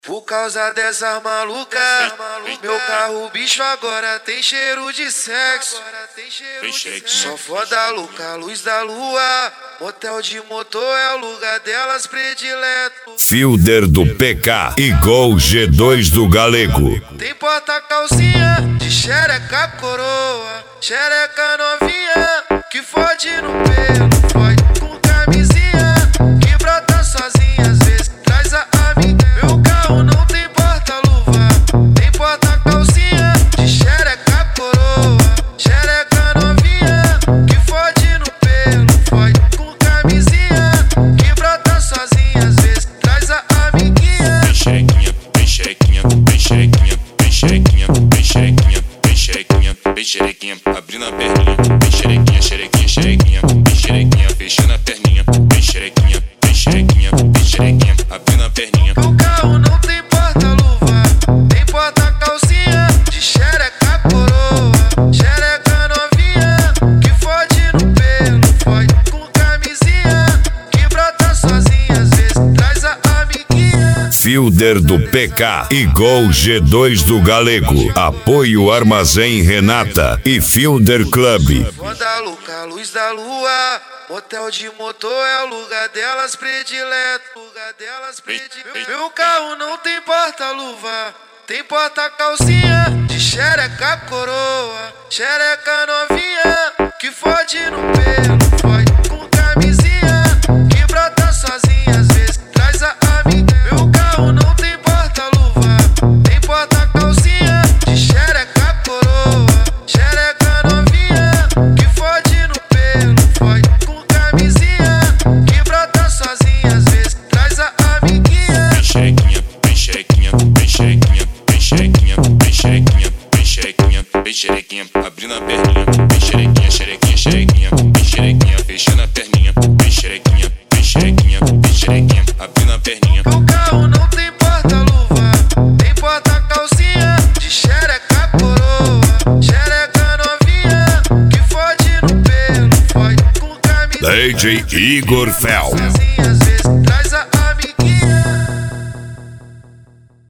Por causa dessas malucas, meu carro bicho agora tem cheiro de sexo. Só foda louca, luz da lua, motel de motor é o lugar delas predileto. Fielder do PK e Gol G2 do Galego. Tem porta calcinha de xereca coroa, xereca novinha que fode no pelo, fode com camisinha que brota sozinha, às vezes traz a amiga. Meu carro não tem porta-luva, tem porta calcinha de xereca coroa, xereca novinha que fode no pelo, fode com camisinha que brota sozinha, às vezes traz a amiguinha. Vem xerequinha, vem xerequinha, vem xerequinha, vem xerequinha, vem xerequinha, vem xerequinha, vem xerequinha, abrindo a perninha, vem xerequinha, xerequinha, xerequinha, vem xerequinha, fechando a perninha, vem xerequinha, vem xerequinha, vem xerequinha, abrindo a perninha. Meu carro não tem porta-luva, tem porta-calcinha de xereca coroa, xereca novinha que fode no pelo, fode com camisinha que brota sozinha, às vezes traz a amiguinha. Fielder do PK e Gol G2 do Galego. Apoio Armazém Renata e Fielder Club. Foda louca, luz da lua, motel de motor é o lugar delas predileto. Meu carro não tem porta-luva, tem porta-calcinha de xereca coroa, xereca novinha que fode no pelo, fode com camisinha que brota sozinha, às vezes traz a amiga. Meu carro não tem porta-luva, tem porta-calcinha de xereca coroa, xereca novinha que fode no pelo, fode com camisinha que brota sozinha, às vezes traz a amiguinha. Vem xerequinha, vem xerequinha, vem xerequinha, vem xerequinha, vem xerequinha, vem xerequinha, vem xerequinha, abrindo a perninha, vem xerequinha, xerequinha, xerequinha, vem xerequinha, fechando a perninha, vem xerequinha, vem xerequinha, vem xerequinha, abrindo a perninha. Meu carro não tem porta-luva, tem porta-calcinha de xereca coroa, xereca novinha que fode no pelo, fode com camisinha DJ Igor Fel. sozinha, às vezes